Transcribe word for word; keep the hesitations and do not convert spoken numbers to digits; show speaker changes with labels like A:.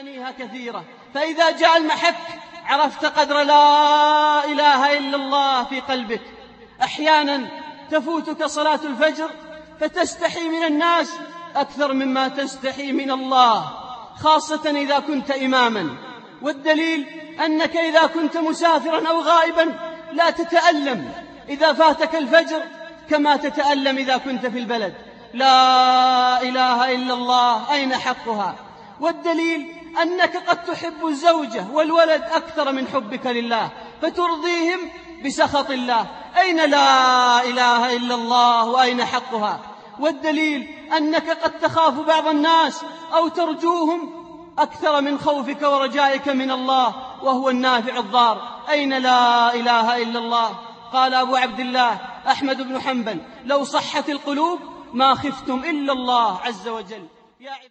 A: معانيها كثيرة، فإذا جاء المحك عرفت قدر لا إله إلا الله في قلبك. أحيانا تفوتك صلاة الفجر فتستحي من الناس أكثر مما تستحي من الله، خاصة إذا كنت إماما. والدليل أنك إذا كنت مسافرا أو غائبا لا تتألم إذا فاتك الفجر كما تتألم إذا كنت في البلد. لا إله إلا الله أين حقها؟ والدليل أنك قد تحب الزوجة والولد أكثر من حبك لله فترضيهم بسخط الله. أين لا إله إلا الله وأين حقها؟ والدليل أنك قد تخاف بعض الناس أو ترجوهم أكثر من خوفك ورجائك من الله وهو النافع الضار. أين لا إله إلا الله؟ قال أبو عبد الله أحمد بن حنبل: لو صحت القلوب ما خفتم إلا الله عز وجل.